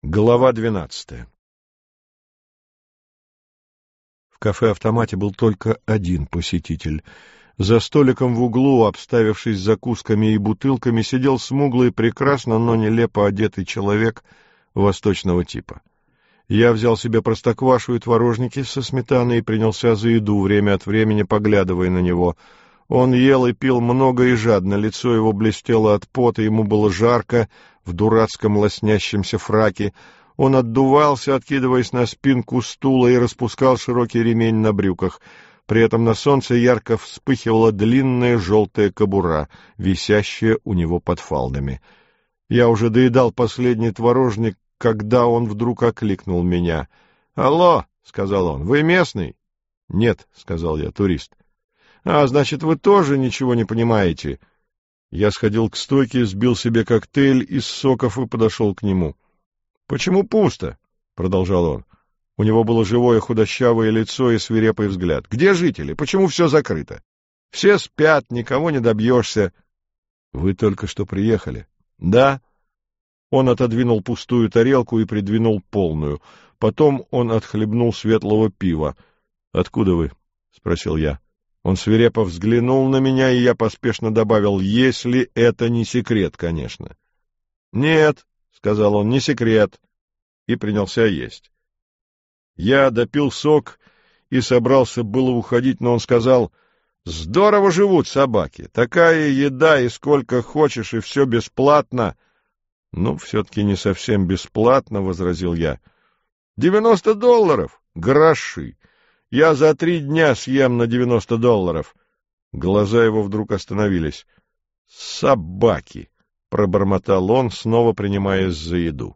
Глава 12. В кафе-автомате был только один посетитель. За столиком в углу, обставившись закусками и бутылками, сидел смуглый, прекрасно, но нелепо одетый человек восточного типа. Я взял себе простоквашу и творожники со сметаной и принялся за еду, время от времени поглядывая на него. Он ел и пил много и жадно, лицо его блестело от пота, ему было жарко в дурацком лоснящемся фраке. Он отдувался, откидываясь на спинку стула, и распускал широкий ремень на брюках. При этом на солнце ярко вспыхивала длинная желтая кобура, висящая у него под фалдами. Я уже доедал последний творожник, когда он вдруг окликнул меня. — Алло, — сказал он, — вы местный? — Нет, — сказал я, — турист. — А, значит, вы тоже ничего не понимаете. Я сходил к стойке, сбил себе коктейль из соков и подошел к нему. — Почему пусто? — продолжал он. У него было живое худощавое лицо и свирепый взгляд. — Где жители? Почему все закрыто? Все спят, никого не добьешься. — Вы только что приехали? — Да. Он отодвинул пустую тарелку и придвинул полную. Потом он отхлебнул светлого пива. — Откуда вы? — спросил я. Он свирепо взглянул на меня, и я поспешно добавил: — если это не секрет, конечно. — Нет, — сказал он, — не секрет. И принялся есть. Я допил сок и собрался было уходить, но он сказал: — Здорово живут собаки. Такая еда, и сколько хочешь, и все бесплатно. — Ну, все-таки не совсем бесплатно, — возразил я. — $90? Гроши. Я за 3 дня съем на $90. Глаза его вдруг остановились. — Собаки! — пробормотал он, снова принимаясь за еду.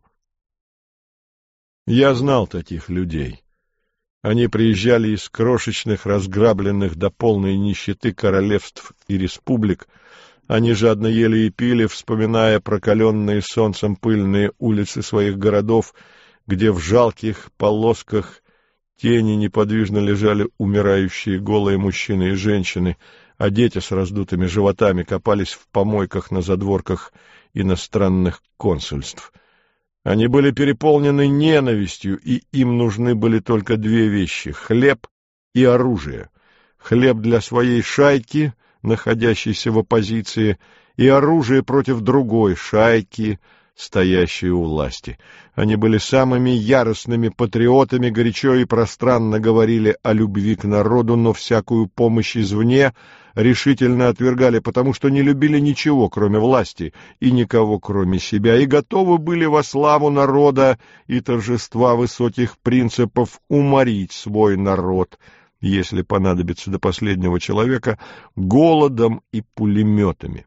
Я знал таких людей. Они приезжали из крошечных, разграбленных до полной нищеты королевств и республик. Они жадно ели и пили, вспоминая прокаленные солнцем пыльные улицы своих городов, где в жалких полосках тени неподвижно лежали умирающие голые мужчины и женщины, а дети с раздутыми животами копались в помойках на задворках иностранных консульств. Они были переполнены ненавистью, и им нужны были только 2 вещи — хлеб и оружие. Хлеб для своей шайки, находящейся в оппозиции, и оружие против другой шайки, стоящей у власти. Они были самыми яростными патриотами, горячо и пространно говорили о любви к народу, но всякую помощь извне решительно отвергали, потому что не любили ничего, кроме власти, и никого, кроме себя, и готовы были во славу народа и торжества высоких принципов уморить свой народ, если понадобится, до последнего человека, голодом и пулеметами.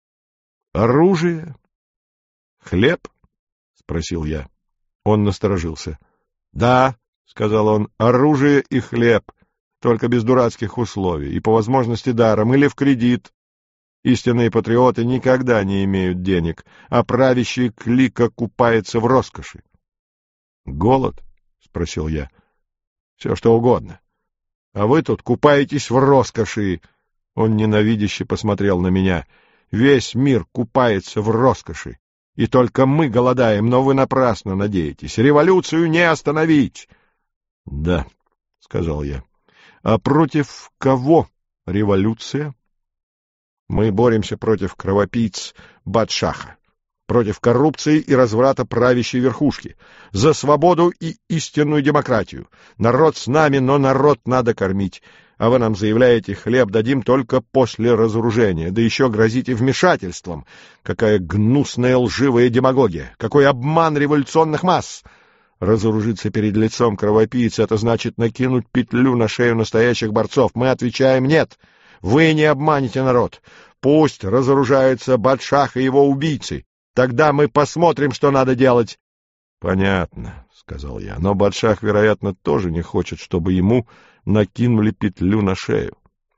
Оружие? Хлеб? — спросил я. Он насторожился. — Да, — сказал он, — оружие и хлеб, только без дурацких условий, и по возможности даром или в кредит. Истинные патриоты никогда не имеют денег, а правящий клика купается в роскоши. — Голод? — спросил я. — Все что угодно. А вы тут купаетесь в роскоши. Он ненавидяще посмотрел на меня. Весь мир купается в роскоши. И только мы голодаем, но вы напрасно надеетесь. Революцию не остановить. — Да, — сказал я. — А против кого революция? — Мы боремся против кровопийц Бадшаха, против коррупции и разврата правящей верхушки, за свободу и истинную демократию. Народ с нами, но народ надо кормить. А вы нам заявляете: хлеб дадим только после разоружения, да еще грозите вмешательством. Какая гнусная лживая демагогия! Какой обман революционных масс! Разоружиться перед лицом кровопийц — это значит накинуть петлю на шею настоящих борцов. Мы отвечаем: нет, вы не обманете народ. Пусть разоружаются Бадшах и его убийцы. Тогда мы посмотрим, что надо делать. — Понятно, — сказал я, — но Бадшах, вероятно, тоже не хочет, чтобы ему накинули петлю на шею.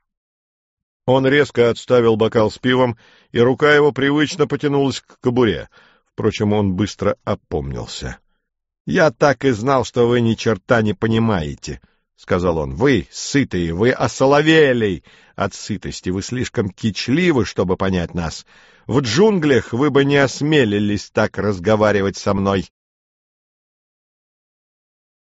Он резко отставил бокал с пивом, и рука его привычно потянулась к кобуре. Впрочем, он быстро опомнился. — Я так и знал, что вы ни черта не понимаете, — сказал он. — Вы сытые, вы осоловели от сытости, вы слишком кичливы, чтобы понять нас. В джунглях вы бы не осмелились так разговаривать со мной.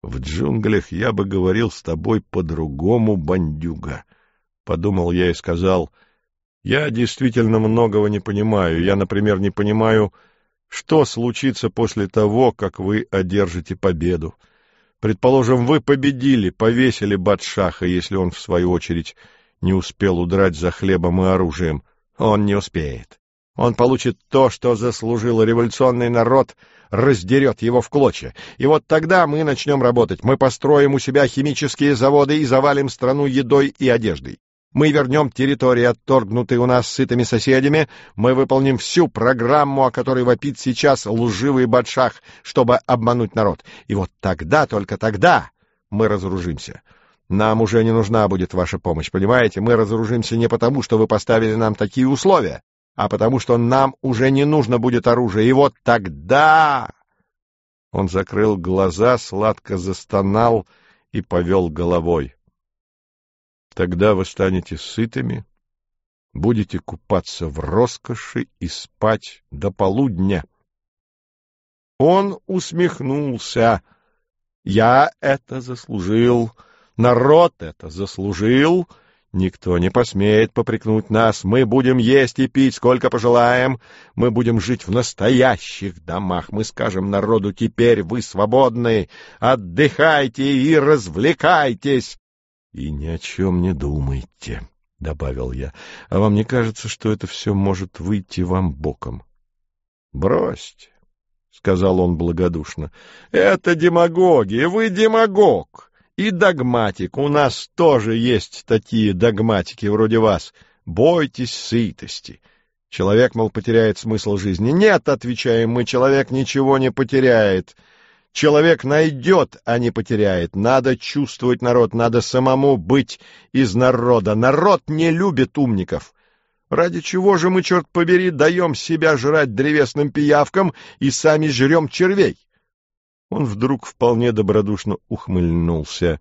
В джунглях я бы говорил с тобой по-другому, бандюга, — подумал я и сказал: я действительно многого не понимаю. Я, например, не понимаю, что случится после того, как вы одержите победу. Предположим, вы победили, повесили Бадшаха, если он, в свою очередь, не успел удрать за хлебом и оружием. Он не успеет. Он получит то, что заслужил. Революционный народ раздерет его в клочья. И вот тогда мы начнем работать. Мы построим у себя химические заводы и завалим страну едой и одеждой. Мы вернем территории, отторгнутые у нас сытыми соседями. Мы выполним всю программу, о которой вопит сейчас лживый Бадшах, чтобы обмануть народ. И вот тогда, только тогда мы разоружимся. Нам уже не нужна будет ваша помощь, понимаете? Мы разоружимся не потому, что вы поставили нам такие условия, а потому что нам уже не нужно будет оружие. И вот тогда... Он закрыл глаза, сладко застонал и повел головой. Тогда вы станете сытыми, будете купаться в роскоши и спать до полудня. Он усмехнулся. Я это заслужил, народ это заслужил. Никто не посмеет попрекнуть нас. Мы будем есть и пить, сколько пожелаем. Мы будем жить в настоящих домах. Мы скажем народу: теперь вы свободны, отдыхайте и развлекайтесь. И ни о чем не думайте, — добавил я. А вам не кажется, что это все может выйти вам боком? — Бросьте, — сказал он благодушно. — Это демагогия. Вы демагог и догматик. У нас тоже есть такие догматики вроде вас. Бойтесь сытости. Человек, мол, потеряет смысл жизни. Нет, отвечаем мы, человек ничего не потеряет. Человек найдет, а не потеряет. Надо чувствовать народ, надо самому быть из народа. Народ не любит умников. Ради чего же мы, черт побери, даем себя жрать древесным пиявкам и сами жрем червей? Он вдруг вполне добродушно ухмыльнулся.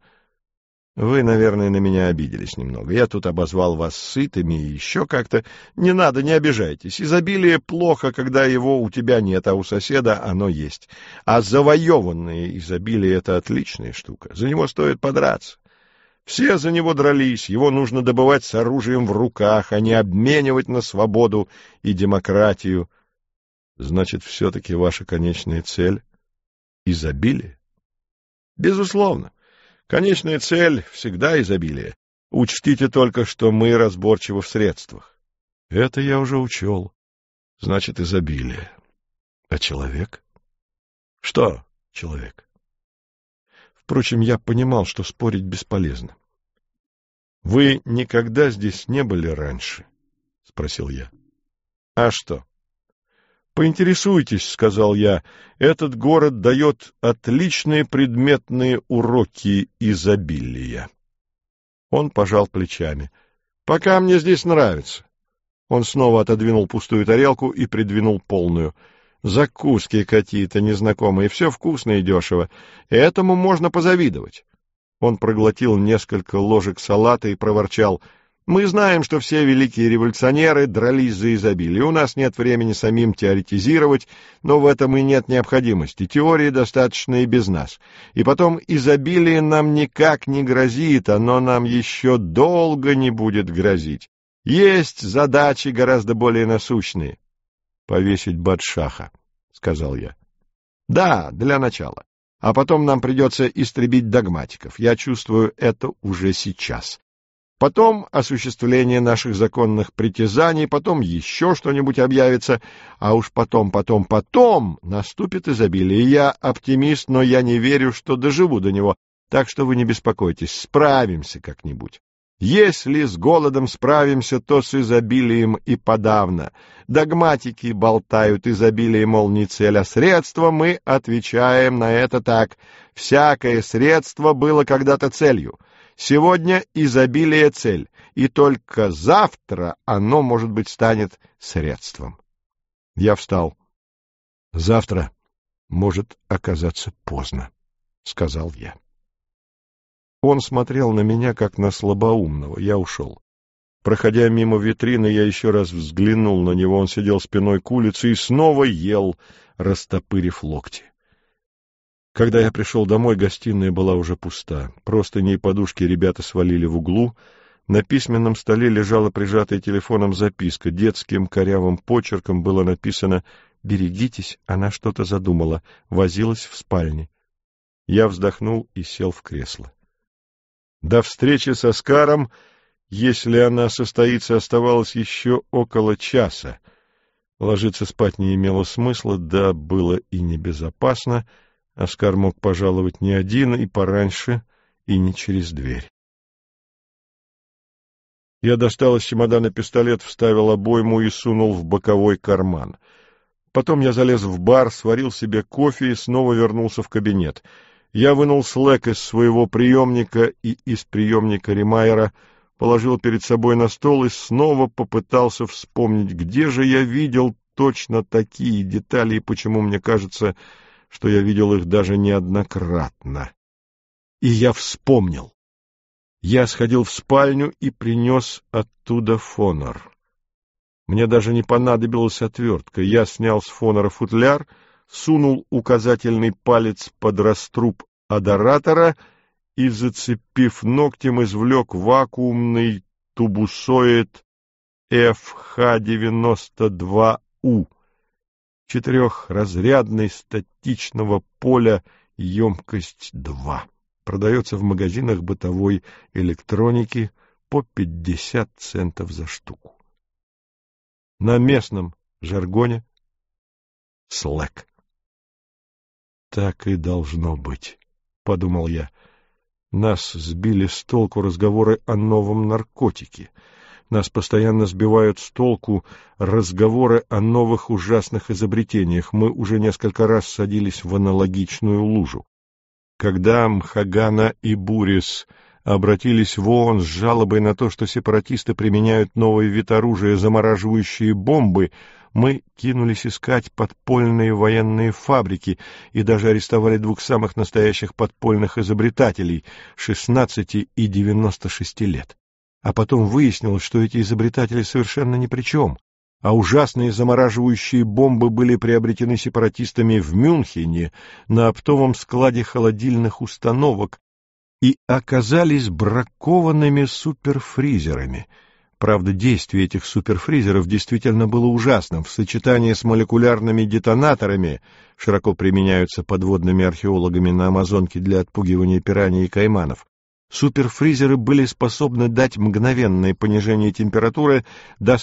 Вы, наверное, на меня обиделись немного. Я тут обозвал вас сытыми и еще как-то. Не надо, не обижайтесь. Изобилие плохо, когда его у тебя нет, а у соседа оно есть. А завоеванное изобилие — это отличная штука. За него стоит подраться. Все за него дрались, его нужно добывать с оружием в руках, а не обменивать на свободу и демократию. Значит, все-таки ваша конечная цель — изобилие? Безусловно. Конечная цель всегда изобилие. Учтите только, что мы разборчивы в средствах. Это я уже учел. Значит, изобилие. А человек? Что человек? Впрочем, я понимал, что спорить бесполезно. — Вы никогда здесь не были раньше? — спросил я. — А что? — Поинтересуйтесь, — сказал я. — Этот город дает отличные предметные уроки изобилия. Он пожал плечами. — Пока мне здесь нравится. Он снова отодвинул пустую тарелку и придвинул полную. Закуски какие-то незнакомые, все вкусно и дешево. Этому можно позавидовать. Он проглотил несколько ложек салата и проворчал: мы знаем, что все великие революционеры дрались за изобилие. У нас нет времени самим теоретизировать, но в этом и нет необходимости. Теории достаточно и без нас. И потом, изобилие нам никак не грозит, оно нам еще долго не будет грозить. Есть задачи гораздо более насущные. — Повесить Бадшаха, — сказал я. — Да, для начала. А потом нам придется истребить догматиков. Я чувствую это уже сейчас. Потом осуществление наших законных притязаний, потом еще что-нибудь объявится, а уж потом наступит изобилие. Я оптимист, но я не верю, что доживу до него, так что вы не беспокойтесь, справимся как-нибудь. Если с голодом справимся, то с изобилием и подавно. Догматики болтают: изобилие, мол, не цель, а средство. Мы отвечаем на это так: всякое средство было когда-то целью. Сегодня изобилие — цель, и только завтра оно, может быть, станет средством. Я встал. — Завтра может оказаться поздно, — сказал я. Он смотрел на меня, как на слабоумного. Я ушел. Проходя мимо витрины, я еще раз взглянул на него. Он сидел спиной к улице и снова ел, растопырив локти. Когда я пришел домой, гостиная была уже пуста. Простыни и подушки ребята свалили в углу. На письменном столе лежала прижатая телефоном записка. Детским корявым почерком было написано: «Берегитесь, она что-то задумала, возилась в спальне». Я вздохнул и сел в кресло. До встречи с Оскаром, если она состоится, оставалось еще около часа. Ложиться спать не имело смысла, да было и небезопасно. Оскар мог пожаловать не один, и пораньше, и не через дверь. Я достал из чемодана пистолет, вставил обойму и сунул в боковой карман. Потом я залез в бар, сварил себе кофе и снова вернулся в кабинет. Я вынул слэк из своего приемника и из приемника Ремайера, положил перед собой на стол и снова попытался вспомнить, где же я видел точно такие детали и почему мне кажется, что я видел их даже неоднократно. И я вспомнил. Я сходил в спальню и принес оттуда фонар. Мне даже не понадобилась отвертка. Я снял с фонара футляр, сунул указательный палец под раструб адоратора и, зацепив ногтем, извлек вакуумный тубусоид FH92U. Четырехразрядный статичного поля, емкость 2. Продается в магазинах бытовой электроники по 50 центов за штуку. На местном жаргоне слэк. Так и должно быть, — подумал я. Нас сбили с толку разговоры о новом наркотике. Нас постоянно сбивают с толку разговоры о новых ужасных изобретениях. Мы уже несколько раз садились в аналогичную лужу. Когда Мхагана и Бурис обратились в ООН с жалобой на то, что сепаратисты применяют новый вид оружия, замораживающие бомбы, мы кинулись искать подпольные военные фабрики и даже арестовали двух самых настоящих подпольных изобретателей, 16 и 96 лет. А потом выяснилось, что эти изобретатели совершенно ни при чем, а ужасные замораживающие бомбы были приобретены сепаратистами в Мюнхене на оптовом складе холодильных установок и оказались бракованными суперфризерами. Правда, действие этих суперфризеров действительно было ужасным. В сочетании с молекулярными детонаторами, широко применяются подводными археологами на Амазонке для отпугивания пираний и кайманов, суперфризеры были способны дать мгновенное понижение температуры до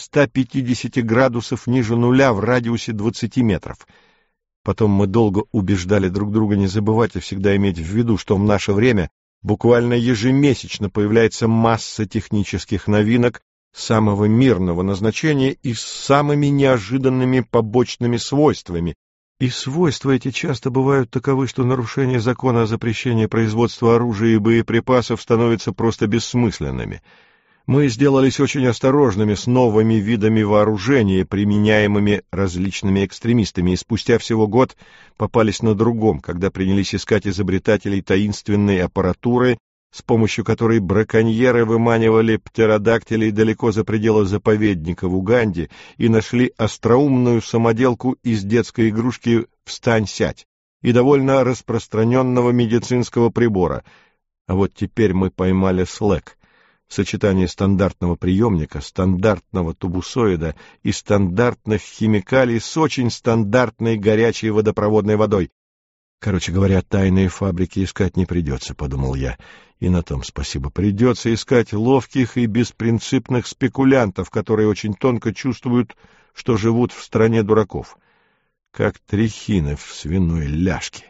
150 градусов ниже нуля в радиусе 20 метров. Потом мы долго убеждали друг друга не забывать и всегда иметь в виду, что в наше время буквально ежемесячно появляется масса технических новинок самого мирного назначения и с самыми неожиданными побочными свойствами. И свойства эти часто бывают таковы, что нарушение закона о запрещении производства оружия и боеприпасов становятся просто бессмысленными. Мы сделались очень осторожными с новыми видами вооружения, применяемыми различными экстремистами, и спустя всего год попались на другом, когда принялись искать изобретателей таинственной аппаратуры, с помощью которой браконьеры выманивали птеродактилей далеко за пределы заповедника в Уганде и нашли остроумную самоделку из детской игрушки «Встань-сядь» и довольно распространенного медицинского прибора. А вот теперь мы поймали слэк. Сочетание стандартного приемника, стандартного тубусоида и стандартных химикалий с очень стандартной горячей водопроводной водой. Короче говоря, тайные фабрики искать не придется, — подумал я. И на том спасибо. Придется искать ловких и беспринципных спекулянтов, которые очень тонко чувствуют, что живут в стране дураков. Как трехины в свиной ляжке.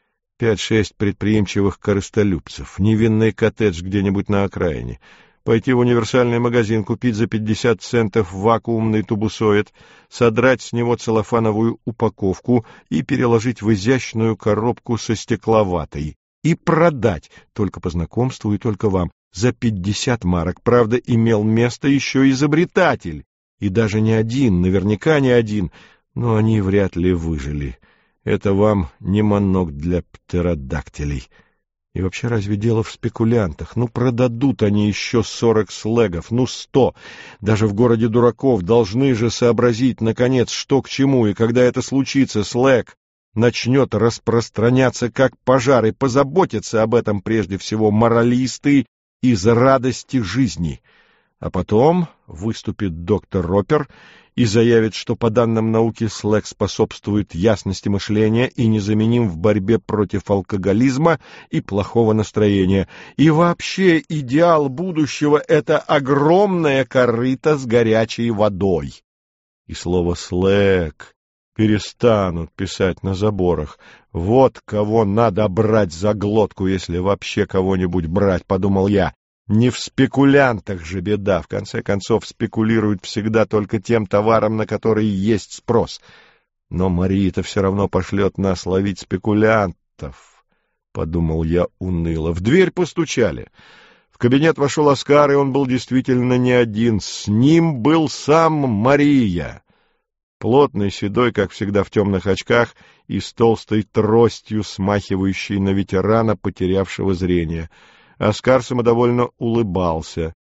5-6 предприимчивых корыстолюбцев, невинный коттедж где-нибудь на окраине. Пойти в универсальный магазин, купить за 50 центов вакуумный тубусоид, содрать с него целлофановую упаковку и переложить в изящную коробку со стекловатой. И продать, только по знакомству и только вам, за 50 марок. Правда, имел место еще изобретатель. И даже не один, наверняка не один, но они вряд ли выжили. Это вам не манок для птеродактилей. И вообще, разве дело в спекулянтах? Ну, продадут они еще 40 слэгов, 100. Даже в городе дураков должны же сообразить, наконец, что к чему, и когда это случится, слэг начнет распространяться как пожар, и позаботятся об этом прежде всего моралисты из радости жизни. А потом выступит доктор Ропер и заявит, что по данным науки слэг способствует ясности мышления и незаменим в борьбе против алкоголизма и плохого настроения. И вообще идеал будущего — это огромная корыта с горячей водой. И слово «слэг» перестанут писать на заборах. Вот кого надо брать за глотку, если вообще кого-нибудь брать, подумал я. Не в спекулянтах же беда. В конце концов, спекулируют всегда только тем товаром, на который есть спрос. Но Мария-то все равно пошлет нас ловить спекулянтов, — подумал я уныло. В дверь постучали. В кабинет вошел Оскар, и он был действительно не один. С ним был сам Мария. Плотный, седой, как всегда в темных очках, и с толстой тростью, смахивающей на ветерана, потерявшего зрение. Оскар самодовольно улыбался.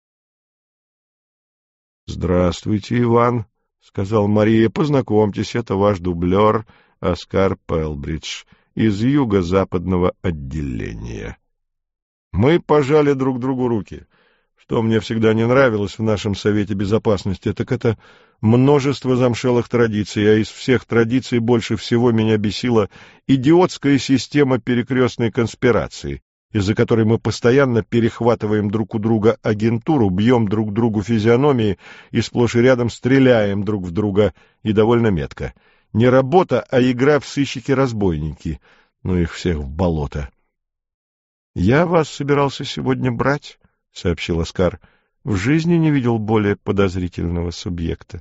— Здравствуйте, Иван, — сказал Мария. — Познакомьтесь, это ваш дублер Оскар Пелбридж из юго-западного отделения. Мы пожали друг другу руки. Что мне всегда не нравилось в нашем Совете Безопасности, так это множество замшелых традиций, а из всех традиций больше всего меня бесила идиотская система перекрестной конспирации, из-за которой мы постоянно перехватываем друг у друга агентуру, бьем друг другу физиономии и сплошь и рядом стреляем друг в друга, и довольно метко. Не работа, а игра в сыщики-разбойники. Ну их всех в болото. — Я вас собирался сегодня брать, — сообщил Оскар. — В жизни не видел более подозрительного субъекта.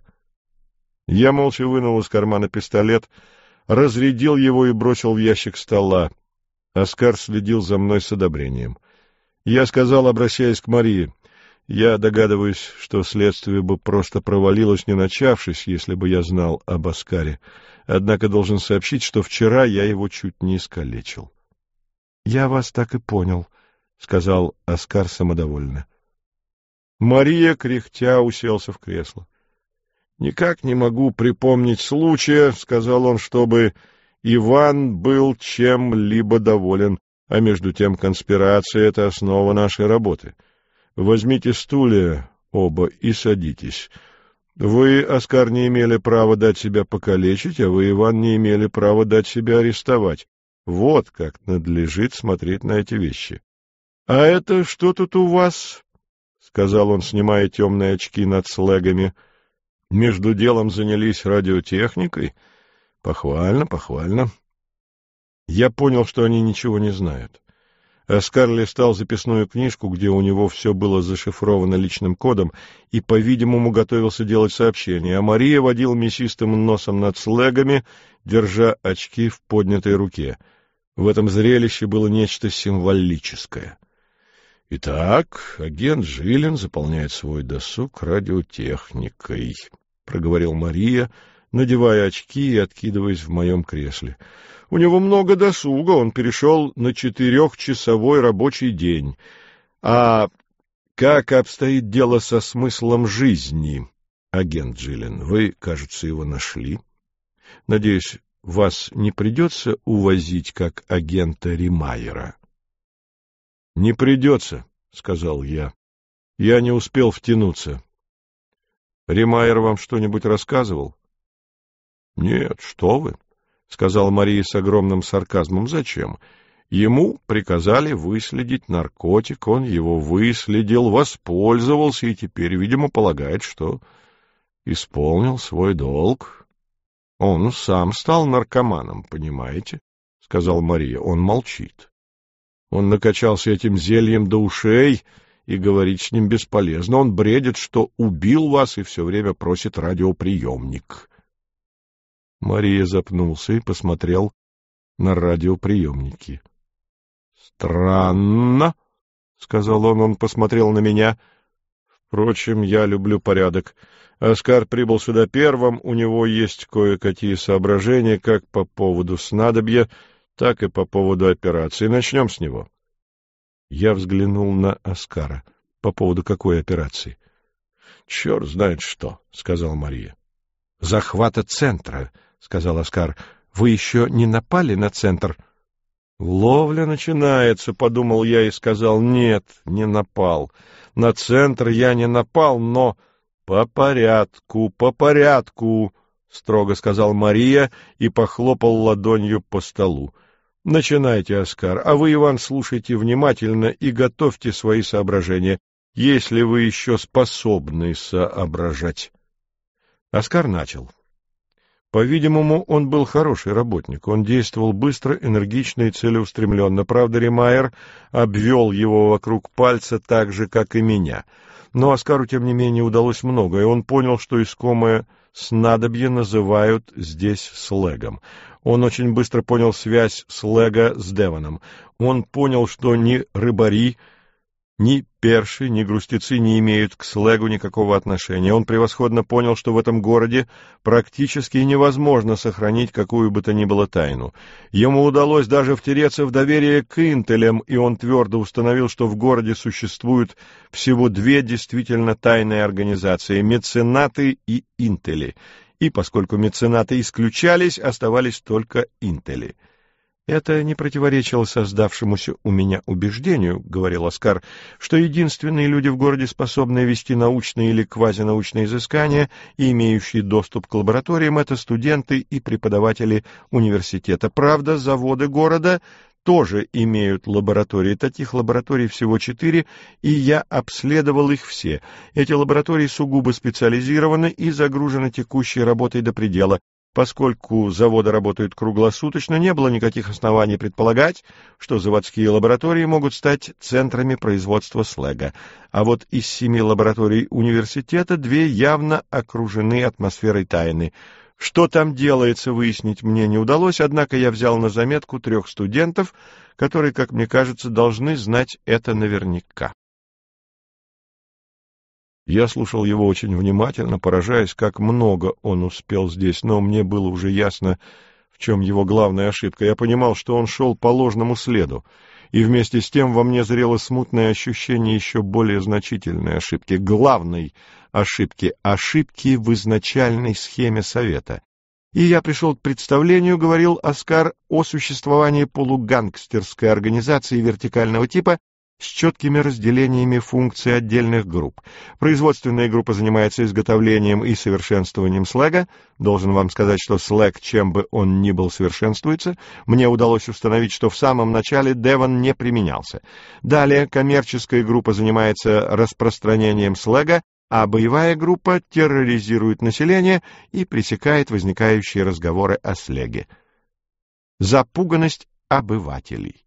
Я молча вынул из кармана пистолет, разрядил его и бросил в ящик стола. Оскар следил за мной с одобрением. Я сказал, обращаясь к Марии: «Я догадываюсь, что следствие бы просто провалилось, не начавшись, если бы я знал об Оскаре. Однако должен сообщить, что вчера я его чуть не искалечил». «Я вас так и понял», — сказал Оскар самодовольно. Мария, кряхтя, уселся в кресло. «Никак не могу припомнить случая, — сказал он, — чтобы Иван был чем-либо доволен, а между тем конспирация — это основа нашей работы. Возьмите стулья оба и садитесь. Вы, Оскар, не имели права дать себя покалечить, а вы, Иван, не имели права дать себя арестовать. Вот как надлежит смотреть на эти вещи. — А это что тут у вас? — сказал он, снимая темные очки над слэгами. — Между делом занялись радиотехникой? Похвально, похвально. Я понял, что они ничего не знают. Оскар листал записную книжку, где у него все было зашифровано личным кодом, и, по-видимому, готовился делать сообщение, а Мария водил мясистым носом над слэгами, держа очки в поднятой руке. В этом зрелище было нечто символическое. «Итак, агент Жилин заполняет свой досуг радиотехникой», — проговорил Мария, надевая очки и откидываясь в моем кресле. «У него много досуга, он перешел на 4-часовой рабочий день. А как обстоит дело со смыслом жизни, агент Жилин? Вы, кажется, его нашли. Надеюсь, вас не придется увозить как агента Римайера?» «Не придется», — сказал я. «Я не успел втянуться. Римайер вам что-нибудь рассказывал?» «Нет, что вы», — сказала Мария с огромным сарказмом. «Зачем? Ему приказали выследить наркотик, он его выследил, воспользовался и теперь, видимо, полагает, что исполнил свой долг. Он сам стал наркоманом, понимаете?» — сказала Мария. «Он молчит. Он накачался этим зельем до ушей, и говорить с ним бесполезно. Он бредит, что убил вас, и все время просит радиоприемник». Мария запнулся и посмотрел на радиоприемники. «Странно», — сказал он. Он посмотрел на меня. «Впрочем, я люблю порядок. Оскар прибыл сюда первым, у него есть кое-какие соображения как по поводу снадобья, так и по поводу операции. Начнем с него». Я взглянул на Оскара. «По поводу какой операции?» «Черт знает что», — сказал Мария. «Захвата центра», — сказал Оскар. Вы еще не напали на центр? «Ловля начинается», — подумал я и сказал: «Нет, не напал. На центр я не напал, но...» «По порядку», — строго сказал Мария и похлопал ладонью по столу. «Начинайте, Оскар, а вы, Иван, слушайте внимательно и готовьте свои соображения, если вы еще способны соображать». Оскар начал. По-видимому, он был хороший работник. Он действовал быстро, энергично и целеустремленно. Правда, Ремайер обвел его вокруг пальца так же, как и меня. Но Оскару, тем не менее, удалось многое. Он понял, что искомое снадобье называют здесь слэгом. Он очень быстро понял связь слэга с Девоном. Он понял, что ни рыбари, ни перши, ни грустецы не имеют к слэгу никакого отношения. Он превосходно понял, что в этом городе практически невозможно сохранить какую бы то ни было тайну. Ему удалось даже втереться в доверие к интелям, и он твердо установил, что в городе существуют всего две действительно тайные организации — меценаты и интели. И поскольку меценаты исключались, оставались только интели. «Это не противоречило создавшемуся у меня убеждению, — говорил Оскар, — что единственные люди в городе, способные вести научные или квазинаучные изыскания и имеющие доступ к лабораториям, — это студенты и преподаватели университета. Правда, заводы города тоже имеют лаборатории. Таких лабораторий всего 4, и я обследовал их все. Эти лаборатории сугубо специализированы и загружены текущей работой до предела. Поскольку заводы работают круглосуточно, не было никаких оснований предполагать, что заводские лаборатории могут стать центрами производства слэга. А вот из 7 лабораторий университета 2 явно окружены атмосферой тайны. Что там делается, выяснить мне не удалось, однако я взял на заметку 3 студентов, которые, как мне кажется, должны знать это наверняка. Я слушал его очень внимательно, поражаясь, как много он успел здесь, но мне было уже ясно, в чем его главная ошибка. Я понимал, что он шел по ложному следу, и вместе с тем во мне зрело смутное ощущение еще более значительной ошибки, главной ошибки в изначальной схеме совета. И я пришел к представлению, говорил Оскар, о существовании полугангстерской организации вертикального типа, с четкими разделениями функций отдельных групп. Производственная группа занимается изготовлением и совершенствованием слэга. Должен вам сказать, что слэг, чем бы он ни был, совершенствуется. Мне удалось установить, что в самом начале Девон не применялся. Далее коммерческая группа занимается распространением слэга, а боевая группа терроризирует население и пресекает возникающие разговоры о слэге. Запуганность обывателей.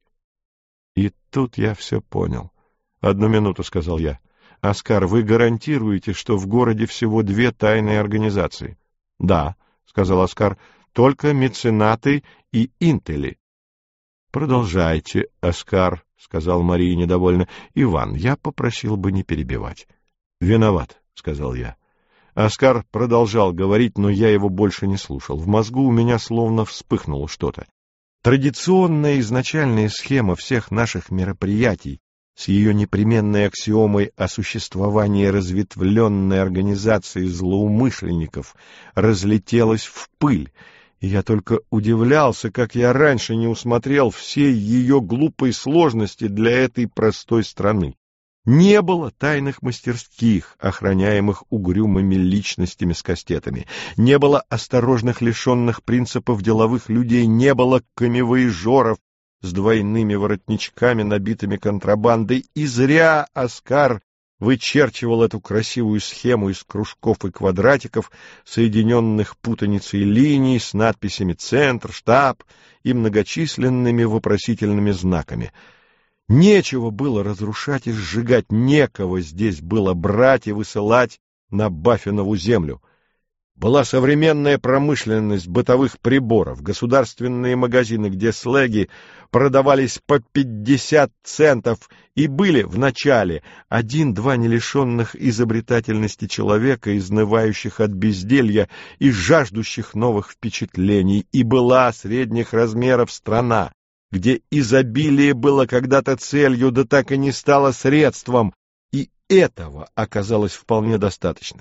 И тут я все понял. «Одну минуту», — сказал я. «Оскар, вы гарантируете, что в городе всего 2 тайные организации?» «Да», — сказал Оскар, — «только меценаты и интели». «Продолжайте, Оскар», — сказал Мария недовольно. «Иван, я попросил бы не перебивать». «Виноват», — сказал я. Оскар продолжал говорить, но я его больше не слушал. В мозгу у меня словно вспыхнуло что-то. Традиционная изначальная схема всех наших мероприятий с ее непременной аксиомой о существовании разветвленной организации злоумышленников разлетелась в пыль, и я только удивлялся, как я раньше не усмотрел всей ее глупой сложности для этой простой страны. Не было тайных мастерских, охраняемых угрюмыми личностями с кастетами. Не было осторожных, лишенных принципов деловых людей. Не было камевояжеров с двойными воротничками, набитыми контрабандой. И зря Оскар вычерчивал эту красивую схему из кружков и квадратиков, соединенных путаницей линий с надписями «Центр», «Штаб» и многочисленными вопросительными знаками. Нечего было разрушать и сжигать, некого здесь было брать и высылать на Баффинову землю. Была современная промышленность бытовых приборов, государственные магазины, где слэги продавались по 50 центов, и были в начале 1-2 нелишенных изобретательности человека, изнывающих от безделья и жаждущих новых впечатлений, и была средних размеров страна, где изобилие было когда-то целью, да так и не стало средством, и этого оказалось вполне достаточно.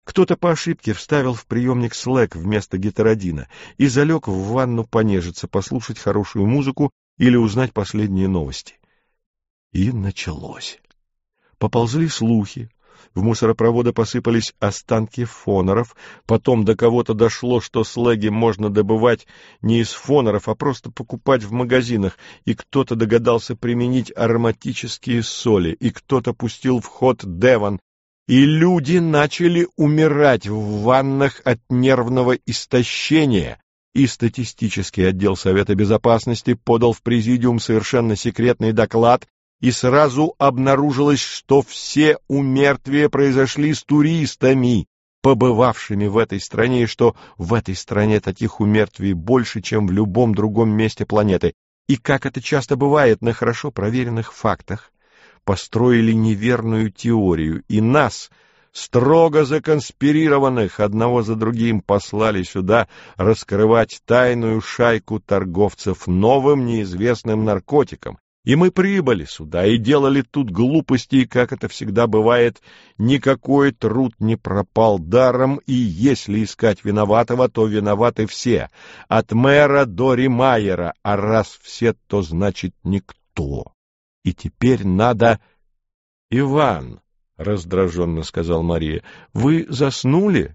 Кто-то по ошибке вставил в приемник слэк вместо гетеродина и залег в ванну понежиться, послушать хорошую музыку или узнать последние новости. И началось. Поползли слухи. В мусоропроводы посыпались останки фонеров. Потом до кого-то дошло, что слэги можно добывать не из фонеров, а просто покупать в магазинах. И кто-то догадался применить ароматические соли, и кто-то пустил в ход Девон. И люди начали умирать в ваннах от нервного истощения. И статистический отдел Совета Безопасности подал в президиум совершенно секретный доклад, и сразу обнаружилось, что все умертвия произошли с туристами, побывавшими в этой стране, и что в этой стране таких умертвий больше, чем в любом другом месте планеты. И, как это часто бывает на хорошо проверенных фактах, построили неверную теорию, и нас, строго законспирированных, одного за другим послали сюда раскрывать тайную шайку торговцев новым неизвестным наркотиком. И мы прибыли сюда и делали тут глупости, и, как это всегда бывает, никакой труд не пропал даром, и если искать виноватого, то виноваты все, от мэра до Римайера, а раз все, то значит никто. И теперь надо... — Иван, — раздраженно сказал Мария, — вы заснули?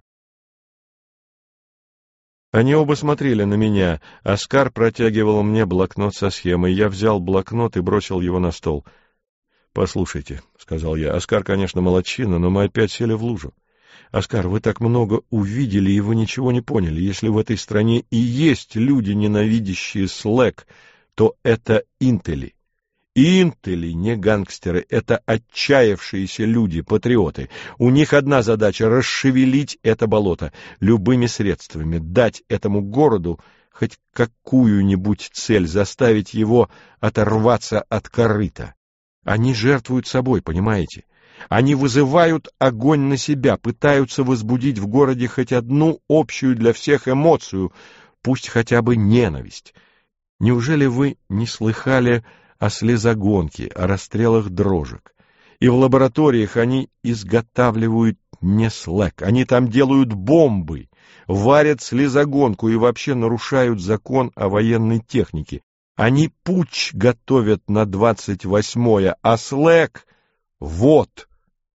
Они оба смотрели на меня. Оскар протягивал мне блокнот со схемой. Я взял блокнот и бросил его на стол. — Послушайте, — сказал я, — Оскар, конечно, молодчина, но мы опять сели в лужу. Оскар, вы так много увидели, и вы ничего не поняли. Если в этой стране и есть люди, ненавидящие слэк, то это интели. Интели, не гангстеры, это отчаявшиеся люди, патриоты. У них одна задача — расшевелить это болото любыми средствами, дать этому городу хоть какую-нибудь цель, заставить его оторваться от корыта. Они жертвуют собой, понимаете? Они вызывают огонь на себя, пытаются возбудить в городе хоть одну общую для всех эмоцию, пусть хотя бы ненависть. Неужели вы не слыхали о слезогонке, о расстрелах дрожек? И в лабораториях они изготавливают не слэк, они там делают бомбы, варят слезогонку и вообще нарушают закон о военной технике. Они путч готовят на 28-е, а слэк — вот.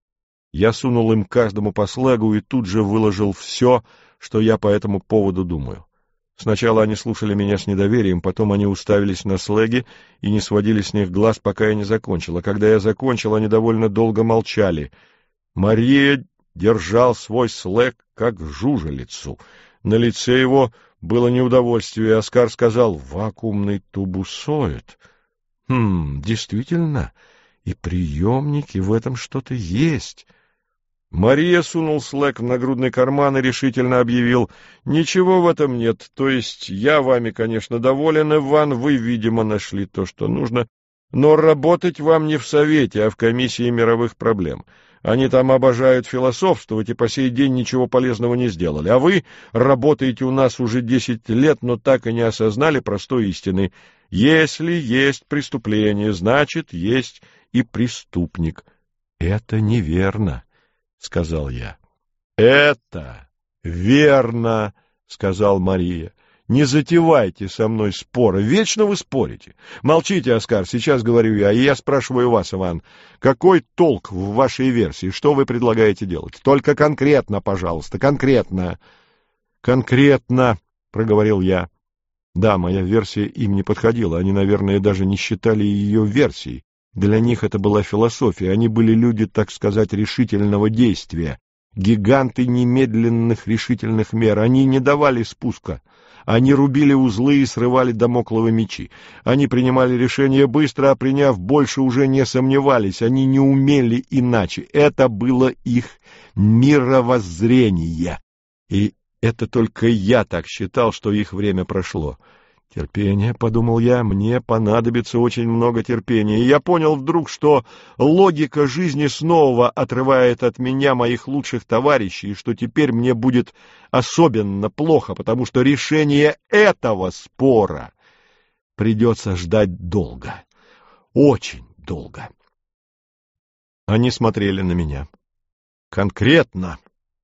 Я сунул им каждому по слэгу и тут же выложил все, что я по этому поводу думаю. Сначала они слушали меня с недоверием, потом они уставились на слэги и не сводили с них глаз, пока я не закончил. А когда я закончил, они довольно долго молчали. Мария держал свой слэг как жужелицу. На лице его было неудовольствие. Оскар сказал: «Вакуумный тубусоид». Действительно, и приемники, в этом что-то есть. Мария сунул слэк в нагрудный карман и решительно объявил: «Ничего в этом нет, то есть я вами, конечно, доволен, Иван, вы, видимо, нашли то, что нужно, но работать вам не в Совете, а в Комиссии мировых проблем. Они там обожают философствовать и по сей день ничего полезного не сделали, а вы работаете у нас уже 10 лет, но так и не осознали простой истины: если есть преступление, значит, есть и преступник». «Это неверно», — сказал я. — Это верно, — сказал Мария. — Не затевайте со мной споры, вечно вы спорите. Молчите, Оскар, сейчас говорю я, и я спрашиваю вас, Иван, какой толк в вашей версии, что вы предлагаете делать? Только конкретно, пожалуйста, конкретно. — Конкретно, — проговорил я. Да, моя версия им не подходила, они, наверное, даже не считали ее версией. Для них это была философия, они были люди, так сказать, решительного действия, гиганты немедленных решительных мер. Они не давали спуска, они рубили узлы и срывали дамокловы мечи. Они принимали решения быстро, а приняв больше, уже не сомневались, они не умели иначе. Это было их мировоззрение, и это только я так считал, что их время прошло. «Терпение», — подумал я, — «мне понадобится очень много терпения». И я понял вдруг, что логика жизни снова отрывает от меня моих лучших товарищей, и что теперь мне будет особенно плохо, потому что решение этого спора придется ждать долго, очень долго. Они смотрели на меня. «Конкретно»,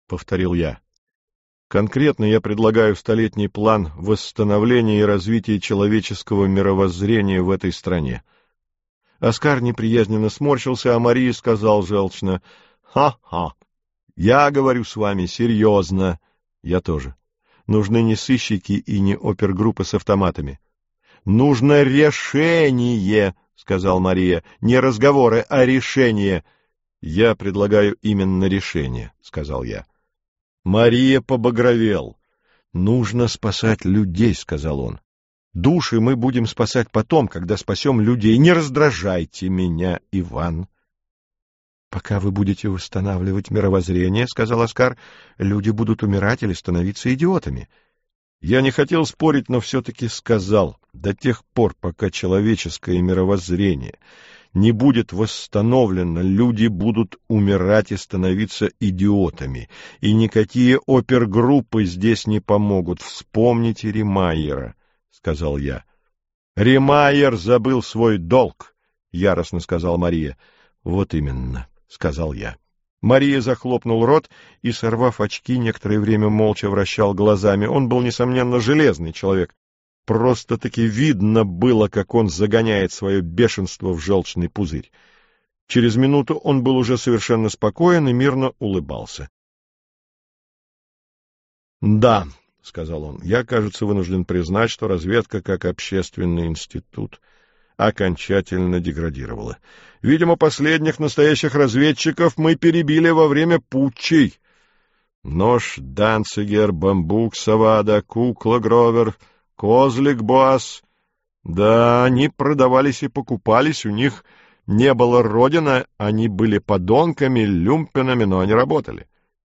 повторил я. Конкретно я предлагаю столетний план восстановления и развития человеческого мировоззрения в этой стране. Оскар неприязненно сморщился, а Мария сказал желчно: «Ха-ха! Я говорю с вами серьезно». Я тоже. Нужны не сыщики и не опергруппы с автоматами. «Нужно решение», — сказал Мария. «Не разговоры, а решение». «Я предлагаю именно решение», — сказал я. Мария побагровел. «Нужно спасать людей», — сказал он. «Души мы будем спасать потом, когда спасем людей. Не раздражайте меня, Иван». «Пока вы будете восстанавливать мировоззрение, — сказал Оскар, — люди будут умирать или становиться идиотами». Я не хотел спорить, но все-таки сказал: до тех пор, пока человеческое мировоззрение не будет восстановлено, люди будут умирать и становиться идиотами, и никакие опергруппы здесь не помогут. Вспомните Ремайера, — сказал я. «Ремайер забыл свой долг», — яростно сказал Мария. «Вот именно», — сказал я. Мария захлопнул рот и, сорвав очки, некоторое время молча вращал глазами. Он был, несомненно, железный человек. Просто-таки видно было, как он загоняет свое бешенство в желчный пузырь. Через минуту он был уже совершенно спокоен и мирно улыбался. «Да», — сказал он, — «я, кажется, вынужден признать, что разведка как общественный институт окончательно деградировала. Видимо, последних настоящих разведчиков мы перебили во время путчей. Нож Данцигер, бамбук Савада, кукла Гровер, козлик Боас. Да, они продавались и покупались, у них не было родины, они были подонками, люмпенами, но они работали.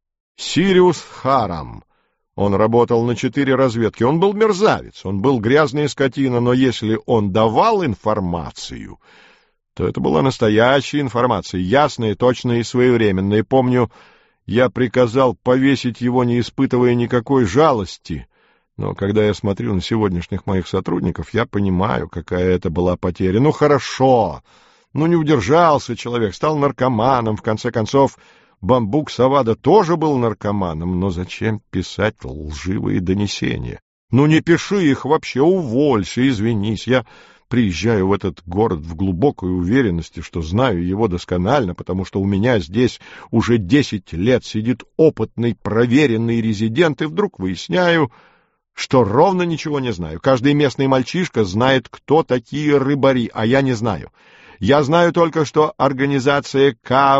Сириус Харам. Он работал на 4 разведки. Он был мерзавец, он был грязная скотина, но если он давал информацию, то это была настоящая информация, ясная, точная и своевременная. Помню, я приказал повесить его, не испытывая никакой жалости. Но когда я смотрю на сегодняшних моих сотрудников, я понимаю, какая это была потеря. Ну, хорошо, не удержался человек, стал наркоманом, в конце концов. Бамбук Савада тоже был наркоманом, но зачем писать лживые донесения? Не пиши их вообще, уволься, извинись. Я приезжаю в этот город в глубокой уверенности, что знаю его досконально, потому что у меня здесь уже 10 лет сидит опытный, проверенный резидент, и вдруг выясняю, что ровно ничего не знаю. Каждый местный мальчишка знает, кто такие рыбари, а я не знаю. Я знаю только, что организация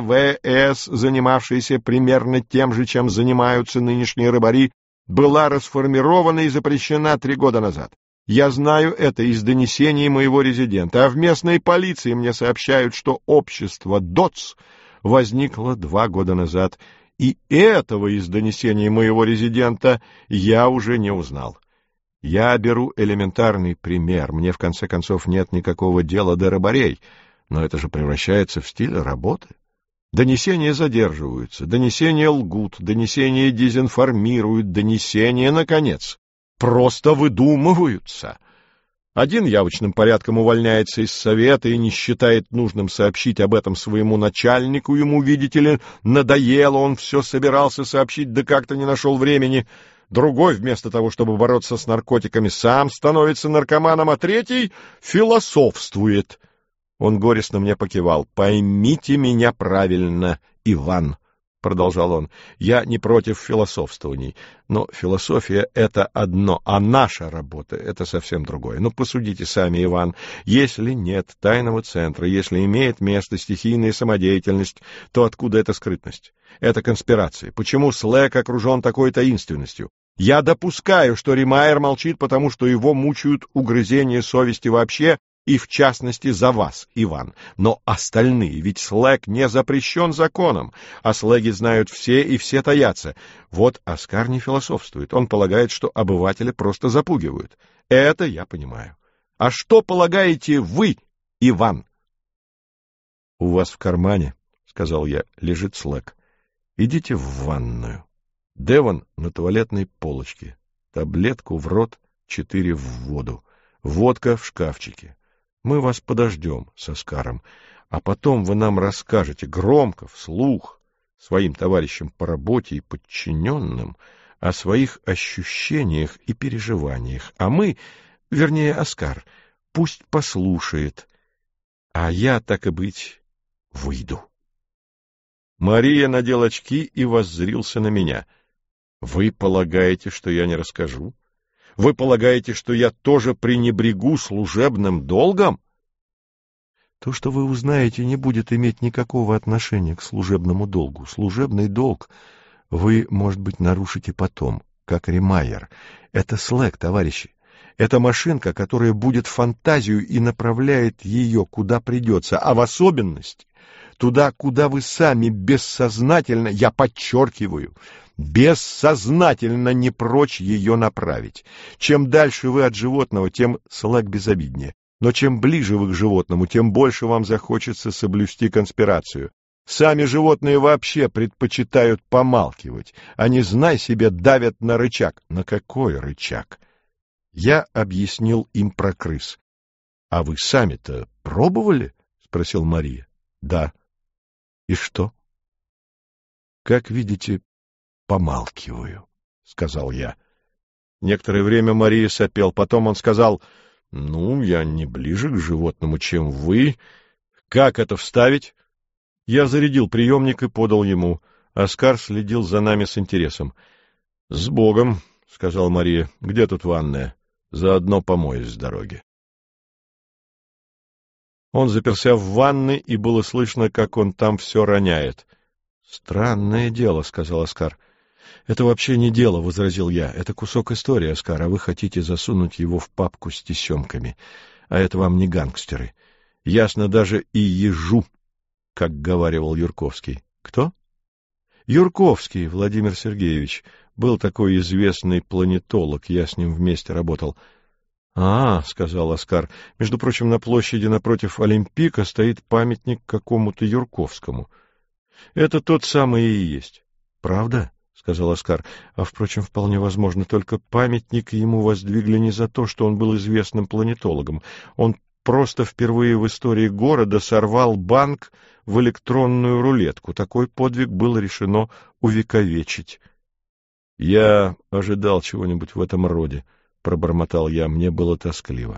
КВС, занимавшаяся примерно тем же, чем занимаются нынешние рыбари, была расформирована и запрещена 3 года назад. Я знаю это из донесений моего резидента, а в местной полиции мне сообщают, что общество ДОЦ возникло 2 года назад, и этого из донесений моего резидента я уже не узнал. Я беру элементарный пример, мне в конце концов нет никакого дела до рыбарей, но это же превращается в стиль работы. Донесения задерживаются, донесения лгут, донесения дезинформируют, донесения, наконец, просто выдумываются. Один явочным порядком увольняется из совета и не считает нужным сообщить об этом своему начальнику, ему, видите ли, надоело, он все собирался сообщить, да как-то не нашел времени. Другой, вместо того, чтобы бороться с наркотиками, сам становится наркоманом, а третий философствует. Он горестно мне покивал. «Поймите меня правильно, Иван», — продолжал он, — «я не против философствований, но философия — это одно, а наша работа — это совсем другое. Посудите сами, Иван, если нет тайного центра, если имеет место стихийная самодеятельность, то откуда эта скрытность? Это конспирация. Почему Слэк окружен такой таинственностью? Я допускаю, что Ремайер молчит, потому что его мучают угрызения совести вообще, и в частности за вас, Иван. Но остальные, ведь Слэк не запрещен законом, а слэги знают все и все таятся. Вот Оскар не философствует, он полагает, что обывателя просто запугивают. Это я понимаю. А что полагаете вы, Иван? — У вас в кармане, — сказал я, — лежит Слэк. Идите в ванную. Девон на туалетной полочке. Таблетку в рот, 4 в воду. Водка в шкафчике. Мы вас подождем с Оскаром, а потом вы нам расскажете громко, вслух, своим товарищам по работе и подчиненным, о своих ощущениях и переживаниях, а мы, вернее, Оскар, пусть послушает, а я, так и быть, выйду. Мария надел очки и воззрился на меня. — Вы полагаете, что я не расскажу? Вы полагаете, что я тоже пренебрегу служебным долгом? То, что вы узнаете, не будет иметь никакого отношения к служебному долгу. Служебный долг вы, может быть, нарушите потом, как Ремайер. Это слэк, товарищи. Это машинка, которая будет фантазию и направляет ее, куда придется, а в особенности туда, куда вы сами бессознательно, я подчеркиваю, бессознательно не прочь ее направить. Чем дальше вы от животного, тем слэк безобиднее. Но чем ближе вы к животному, тем больше вам захочется соблюсти конспирацию. Сами животные вообще предпочитают помалкивать. Они, знай себе, давят на рычаг. На какой рычаг? Я объяснил им про крыс. — А вы сами-то пробовали? — спросил Мария. — Да. — И что? — Как видите, помалкиваю, — сказал я. Некоторое время Мария сопел. Потом он сказал: — Ну, я не ближе к животному, чем вы. Как это вставить? Я зарядил приемник и подал ему. Оскар следил за нами с интересом. — С Богом, — сказал Мария. — Где тут ванная? Заодно помоюсь с дороги. Он заперся в ванной, и было слышно, как он там все роняет. — Странное дело, — сказал Оскар. — Это вообще не дело, — возразил я. — Это кусок истории, Оскар, а вы хотите засунуть его в папку с тесемками. А это вам не гангстеры. Ясно даже и ежу, как говаривал Юрковский. — Кто? — Юрковский Владимир Сергеевич. Был такой известный планетолог, я с ним вместе работал. — сказал Оскар, — между прочим, на площади напротив Олимпика стоит памятник какому-то Юрковскому. — Это тот самый и есть. — Правда? — сказал Оскар. — А, впрочем, вполне возможно, только памятник ему воздвигли не за то, что он был известным планетологом. Он просто впервые в истории города сорвал банк в электронную рулетку. Такой подвиг было решено увековечить. — Я ожидал чего-нибудь в этом роде, — пробормотал я, мне было тоскливо.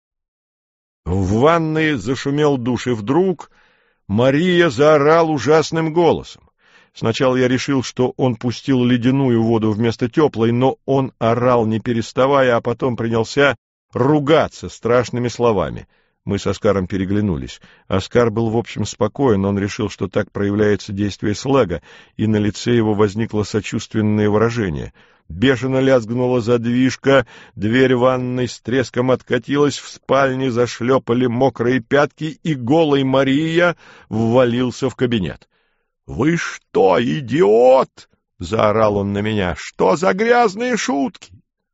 В ванной зашумел душ, и вдруг Мария заорал ужасным голосом. Сначала я решил, что он пустил ледяную воду вместо теплой, но он орал, не переставая, а потом принялся ругаться страшными словами. Мы с Оскаром переглянулись. Оскар был, в общем, спокоен, он решил, что так проявляется действие слэга, и на лице его возникло сочувственное выражение. Бешено лязгнула задвижка, дверь ванной с треском откатилась, в спальне зашлепали мокрые пятки, и голый Мария ввалился в кабинет. — Вы что, идиот? — заорал он на меня. — Что за грязные шутки?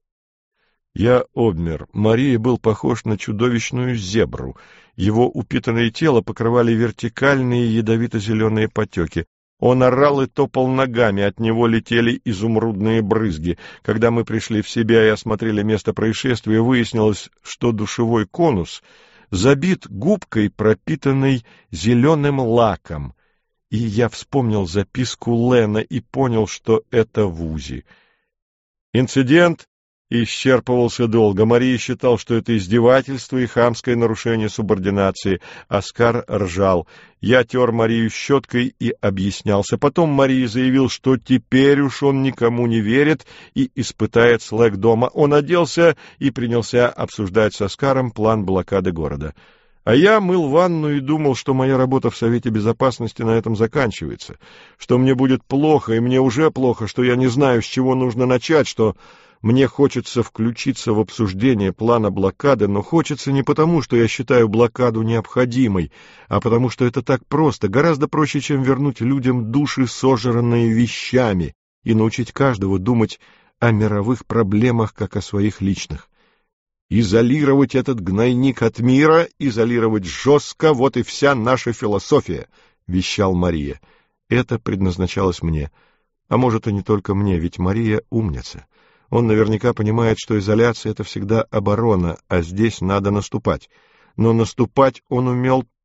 Я обмер. Мария был похож на чудовищную зебру. Его упитанное тело покрывали вертикальные ядовито-зеленые потеки. Он орал и топал ногами, от него летели изумрудные брызги. Когда мы пришли в себя и осмотрели место происшествия, выяснилось, что душевой конус забит губкой, пропитанной зеленым лаком. И я вспомнил записку Лена и понял, что это Вузи. Инцидент исчерпывался долго. Мария считал, что это издевательство и хамское нарушение субординации. Оскар ржал. Я тер Марию щеткой и объяснялся. Потом Мария заявил, что теперь уж он никому не верит и испытает слэк дома. Он оделся и принялся обсуждать с Оскаром план блокады города. А я мыл ванну и думал, что моя работа в Совете Безопасности на этом заканчивается, что мне будет плохо, и мне уже плохо, что я не знаю, с чего нужно начать, что мне хочется включиться в обсуждение плана блокады, но хочется не потому, что я считаю блокаду необходимой, а потому что это так просто, гораздо проще, чем вернуть людям души, сожранные вещами, и научить каждого думать о мировых проблемах, как о своих личных. Изолировать этот гнойник от мира, изолировать жестко, вот и вся наша философия, — вещал Мария. Это предназначалось мне. А может, и не только мне, ведь Мария умница. Он наверняка понимает, что изоляция — это всегда оборона, а здесь надо наступать. Но наступать он умел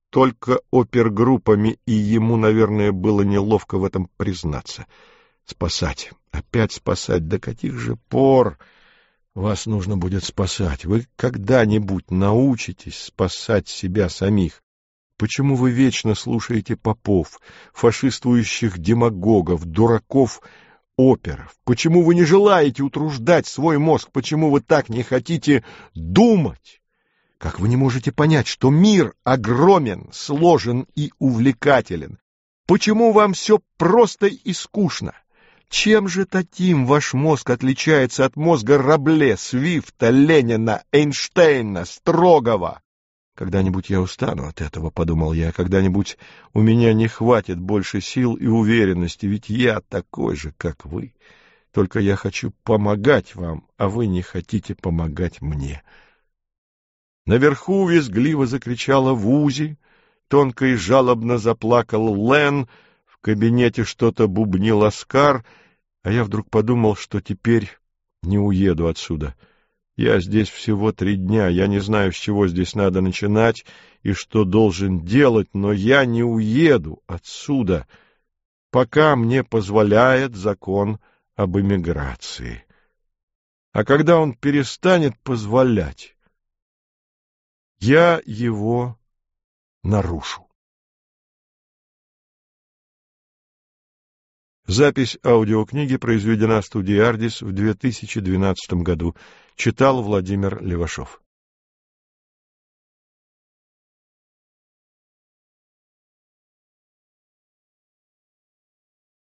только опергруппами, и ему, наверное, было неловко в этом признаться. Спасать, опять спасать, до каких же пор вас нужно будет спасать? Вы когда-нибудь научитесь спасать себя самих? Почему вы вечно слушаете попов, фашистующих демагогов, дураков, оперов? Почему вы не желаете утруждать свой мозг? Почему вы так не хотите думать? Как вы не можете понять, что мир огромен, сложен и увлекателен? Почему вам все просто и скучно? Чем же таким ваш мозг отличается от мозга Рабле, Свифта, Ленина, Эйнштейна, Строгова? Когда-нибудь я устану от этого, — подумал я, — когда-нибудь у меня не хватит больше сил и уверенности, ведь я такой же, как вы. Только я хочу помогать вам, а вы не хотите помогать мне. Наверху визгливо закричала Вузи, тонко и жалобно заплакал Лен, в кабинете что-то бубнил Оскар, а я вдруг подумал, что теперь не уеду отсюда. Я здесь всего 3 дня, я не знаю, с чего здесь надо начинать и что должен делать, но я не уеду отсюда, пока мне позволяет закон об эмиграции. А когда он перестанет позволять, я его нарушу. Запись аудиокниги произведена студией «Ардис» в 2012 году. Читал Владимир Левашов.